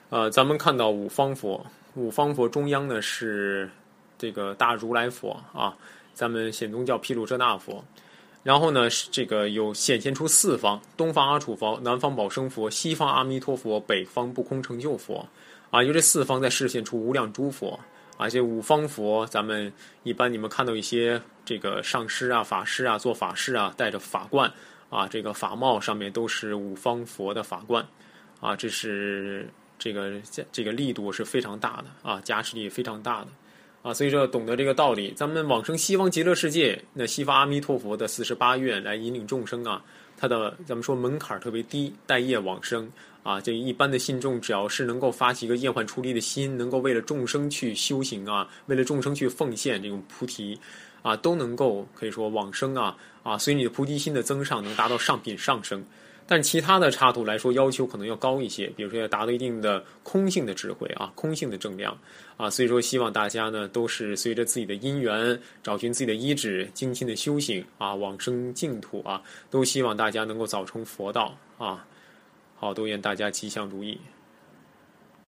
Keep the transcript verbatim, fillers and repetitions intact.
呃，咱们看到五方佛，五方佛中央呢是这个大如来佛啊，咱们显宗教毗卢遮那佛。然后呢，这个有显现出四方：东方阿楚佛、南方宝生佛、西方阿弥陀佛、北方不空成就佛。啊，由这四方再示现出无量诸佛。啊，这五方佛，咱们一般你们看到一些这个上师啊、法师啊做法事啊，带着法冠啊，这个法帽上面都是五方佛的法冠。啊，这是这个这个力度是非常大的啊，加持力非常大的。啊，所以说懂得这个道理，咱们往生西方极乐世界，那西方阿弥陀佛的四十八愿来引领众生啊，它的咱们说门槛特别低，待业往生啊，这一般的信众只要是能够发起一个业患出离的心，能够为了众生去修行啊，为了众生去奉献这种菩提啊，都能够可以说往生啊啊，随你的菩提心的增上，能达到上品上升。但其他的插图来说，要求可能要高一些，比如说要达到一定的空性的智慧啊，空性的正量啊，所以说希望大家呢都是随着自己的因缘，找寻自己的依止，精心的修行啊，往生净土啊，都希望大家能够早成佛道啊。好，都愿大家吉祥如意。